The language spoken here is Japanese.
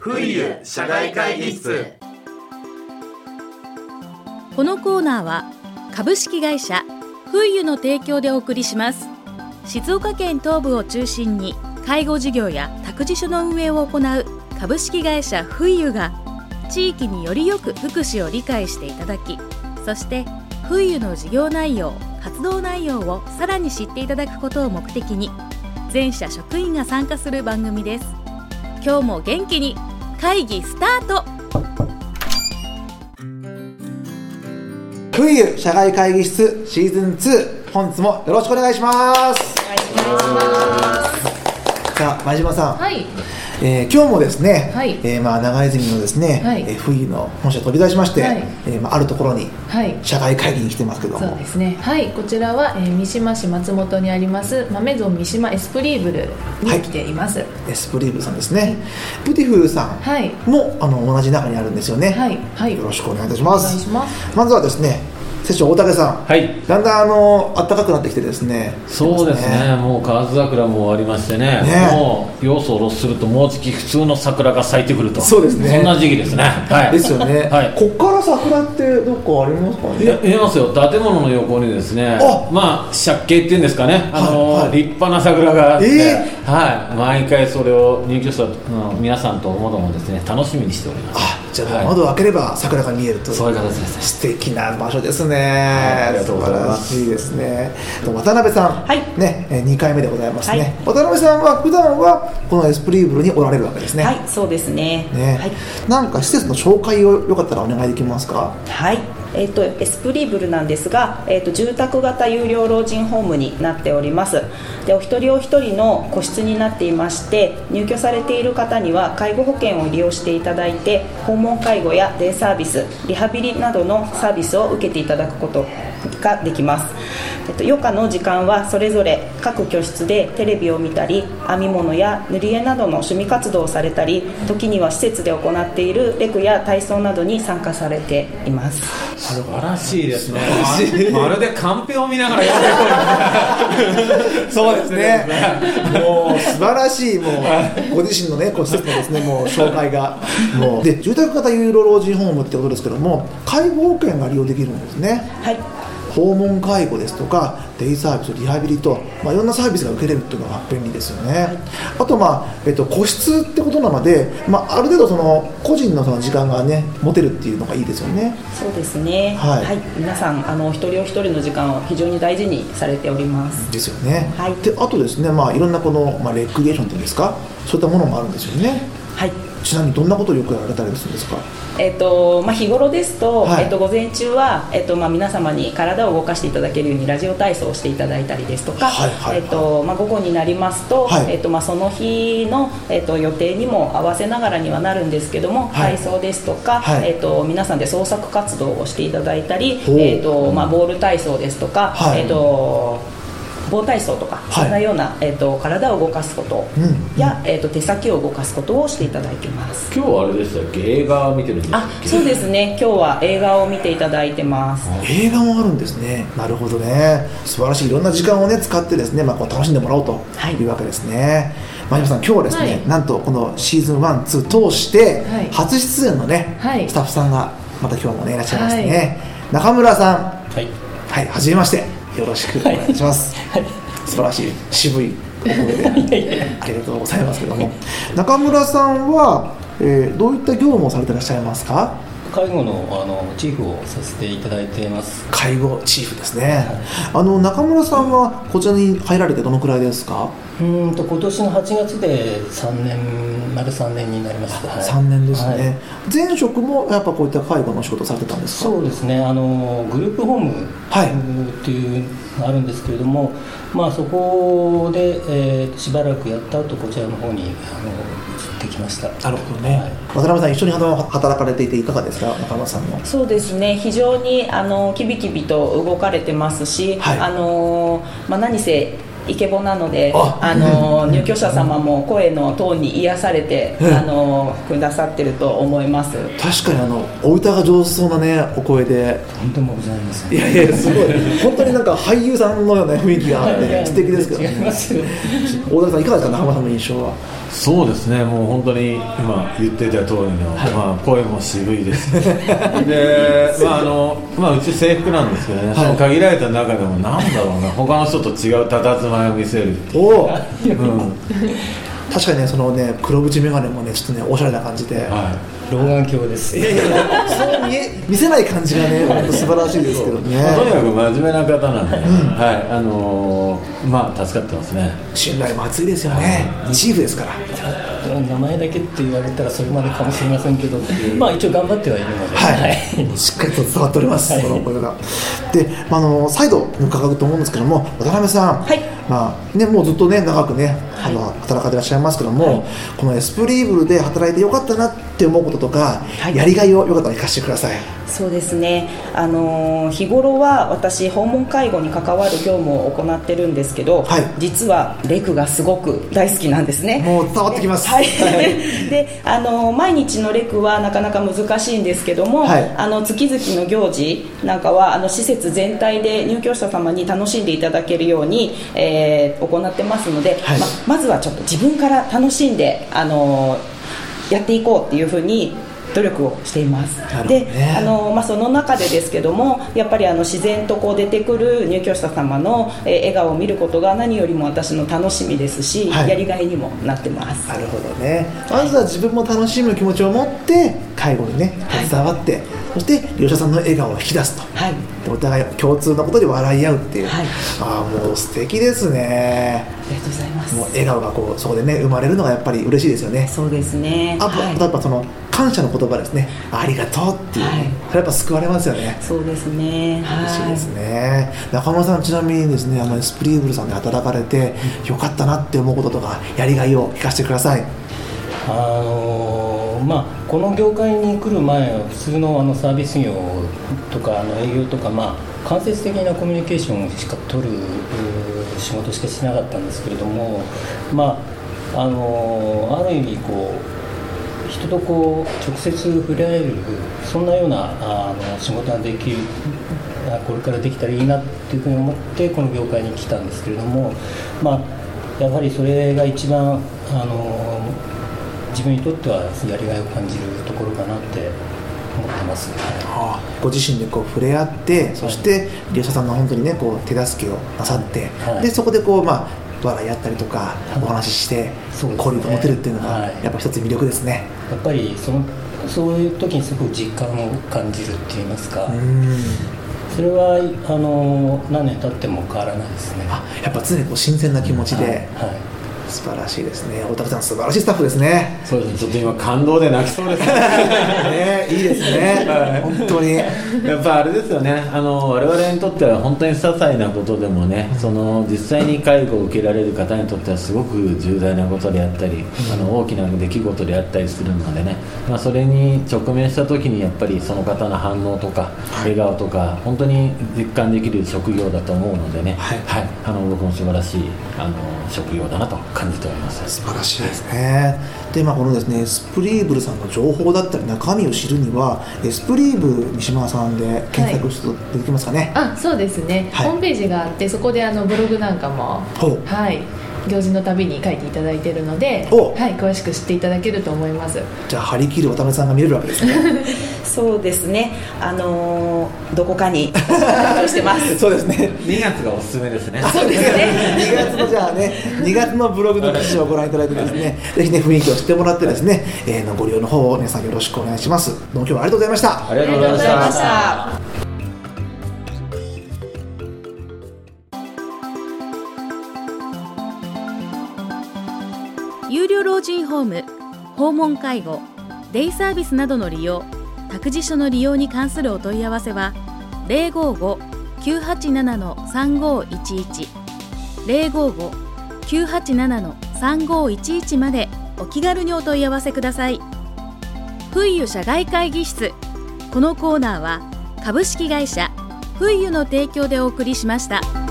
冬社外会議室。 このコーナーは株式会社冬の提供でお送りします。静岡県東部を中心に介護事業や託児所の運営を行う株式会社冬が地域によりよく福祉を理解していただき、そして冬の事業内容、活動内容をさらに知っていただくことを目的に全社職員が参加する番組です。今日も元気に会議スタート。 冬社外会議室シーズン2、本日もよろしくお願いします。 お願いします。 さあ前島さん、 はい、 今日もですね、 はい、 長泉のですね、はい、冬の本社飛び出しまして、はい、あるところに社外会議に来てますけども、 そうですね、はい、こちらは、三島市松本にあります豆ゾン三島エスプリーブルに来ています、はい、 エスプリーブルさんですね、はい、プティフさんも、同じ中にあるんですよね、はいはい、よろしくお願いいたします。 お願いします。 まずはですね、セッション大竹さん、 はい、 だんだん暖かくなってきてですね。 そうですね、もう河津桜も終わりましてね、もう要素をロスするともうじき普通の桜が咲いてくると。 そうですね、 そんな時期ですね、はい、 ですよね、はい、こっから桜ってどこかありますかね。 いや、見えますよ、建物の横にですね、まあ借景っていうんですかね、はい、立派な桜があって、はい、毎回それを入居者の皆さんともどもですね楽しみにしております。 じゃあ、窓を開ければ桜が見えると。 そういう形ですね。 素敵な場所ですね、 ありがとうございます。 素晴らしいですね。渡辺さん、 はい、 ね、2回目でございますね、 はい、 渡辺さんは普段はこのエスプリーブルにおられるわけですね。 はい、そうですね、はい、 なんか施設の紹介をよかったらお願いできますか。 はい、エスプリーブルなんですが、住宅型有料老人ホームになっております。で、お一人お一人の個室になっていまして、入居されている方には介護保険を利用していただいて、訪問介護やデイサービス、リハビリなどのサービスを受けていただくことができます。余暇の時間はそれぞれ各居室でテレビを見たり、編み物や塗り絵などの趣味活動をされたり、時には施設で行っているレクや体操などに参加されています。 素晴らしいですね。まるでカンペを見ながらやってるそうですねもう素晴らしい、もうご自身のね、施設のですね、もう紹介がもうで、住宅型有料老人ホームってことですけども、介護保険が利用できるんですね。 はい、 訪問介護ですとかデイサービス、リハビリと、いろんなサービスが受けれるっていうのが便利ですよね、はい、あと、個室ってことなので、ある程度その個人のその時間がね持てるっていうのがいいですよね。 そうですね、はいはい、皆さん一人お一人の時間を非常に大事にされておりますですよね、 はい、 であとですね、いろんなこの、レクリエーションっていうんですか、そういったものもあるんですよね。はい、ちなみにどんなことをよくやられたりするんですか。 日頃ですと、 はい、 午前中は、皆様に体を動かしていただけるようにラジオ体操をしていただいたりですとか、はいはいはい、午後になりますと、はい、その日の、予定にも合わせながらにはなるんですけども、はい、体操ですとか、はい、皆さんで創作活動をしていただいたり、ボール体操ですとか、はい、棒体操とか、そんなような、体を動かすことや、手先を動かすことをしていただいています。 今日はあれでしたっけ、映画を見てるんですか。 そうですね、今日は映画を見ていただいてます。 映画もあるんですね。なるほどね、素晴らしい。いろんな時間をね使ってですね、こう楽しんでもらおうというわけですね。前島さん、今日はですね、はい、なんとこのシーズン1、2通して初出演のね、はい、スタッフさんがまた今日もねいらっしゃいますね、はい、中村さん、はいはい、はじめまして、よろしくお願いします、はい、素晴らしい渋いお声でありがとうございますけども中村さんは、どういった業務をされていらっしゃいますか。 介護の、チーフをさせていただいています。 介護チーフですね、はい、中村さんはこちらに入られてどのくらいですか。 今年の8月で丸3年になります。はい、 3年ですね、はい、前職もやっぱこういった介護の仕事されてたんですか。 そうですね、グループホームっていうのがあるんですけれども、そこで、しばらくやった後こちらの方に移ってきました。 なるほどね、はい、渡辺さん、一緒に働かれていていかがですか。中村さんの。 そうですね、非常にキビキビと動かれてますし、はい、何せイケボなので入居者様も声のトーンに癒されてくださってると思います。 確かにお歌が上手そうなねお声で本当もございます、 いやいやすごい本当になんか俳優さんのような雰囲気があって素敵ですけどね。 違いますよ。 大竹さんいかがですか、中村さんの印象は。 そうですね、もう本当に今言っていた通りの、声も渋いですで、うち制服なんですけどね、その限られた中でもなんだろうな、他の人と違う佇まいを見せるっていう、 確かにね、そのね黒縁眼鏡もねちょっとねおしゃれな感じで、 老眼鏡です。 いやいやそう見せない感じがね本当素晴らしいですけどね。 とにかく真面目な方なんで、助かってますね。 信頼も厚いですよね。チーフですから。 名前だけって言われたらそれまでかもしれませんけど、一応頑張ってはいるので、 しっかりと伝わっております、この声が。で、再度伺うと思うんですけども、渡辺さん、もうずっとね長くね働かれていらっしゃいますけども、このエスプリーブルで働いてよかったなって思うこととか、やりがいをよかったら聞かせてください。 そうですね、日頃は私訪問介護に関わる業務を行ってるんですけど、実はレクがすごく大好きなんですね。 もう伝わってきます。 で毎日のレクはなかなか難しいんですけども、月々の行事なんかは施設全体で入居者様に楽しんでいただけるように、行ってますので、まずはちょっと自分から楽しんでやっていこうっていうふうに努力をしています。で、その中でですけども、やっぱり自然と出てくる入居者様の笑顔を見ることが何よりも私の楽しみですし、やりがいにもなってます。 なるほどね。まずは自分も楽しむ気持ちを持って介護にね携わって、そして利用者さんの笑顔を引き出すと、お互い共通のことで笑い合うっていう、もう素敵ですね。 ありがとうございます。 もう笑顔がそこでね生まれるのがやっぱり嬉しいですよね。 そうですね。 あとやっぱその感謝の言葉ですね。ありがとうっていう、それやっぱ救われますよね。 そうですね。 嬉しいですね。中村さん、ちなみにですねエスプリーブルさんで働かれてよかったなって思うこととかやりがいを聞かせてください。 この業界に来る前は普通のサービス業とか営業とか、間接的なコミュニケーションをしか取る仕事しかしなかったんですけれども、ある意味人と直接触れ合える、そんなような仕事ができる、これからできたらいいなっていうふうに思ってこの業界に来たんですけれども、やはりそれが一番自分にとってはやりがいを感じるところかなって思ってます。 ご自身で触れ合って、そして利用者さんが本当にね手助けをなさって、でそこで笑い合ったりとかお話しして交流を持てるっていうのがやっぱ一つ魅力ですね。 やっぱりそういう時にすごく実感を感じるって言いますか、それは何年経っても変わらないですね。 やっぱ常に新鮮な気持ちで、素晴らしいですね。大竹さん、素晴らしいスタッフですね。 そうですね、ちょっと今感動で泣きそうですね。 いいですね、本当に。 やっぱあれですよね、我々にとっては本当に些細なことでもね、実際に介護を受けられる方にとってはすごく重大なことであったり、大きな出来事であったりするのでね、それに直面した時にやっぱりその方の反応とか笑顔とか本当に実感できる職業だと思うのでね、僕も素晴らしい職業だなと感じております。 素晴らしいですね。で、このですねエスプリーブルさんの情報だったり中身を知るにはエスプリーブ三島さんで検索するとできますかね。 そうですね、ホームページがあって、そこでブログなんかも行事のたびに書いていただいているので、詳しく知っていただけると思います。 じゃあ張り切る渡辺さんが見れるわけですね。 そうですね、どこかに発表してますそうですね、 2月がおすすめですね。 そうですね 2月のじゃあね2月のブログの記事をご覧いただいてですねぜひね雰囲気を知ってもらってですね、ご利用の方を皆さんよろしくお願いします。どうも今日はありがとうございました。 ありがとうございました。 有料老人ホーム、訪問介護、デイサービスなどの利用、託児所の利用に関するお問い合わせは 055-987-3511 055-987-3511 までお気軽にお問い合わせください。フイユ社外会議室。このコーナーは株式会社フイユの提供でお送りしました。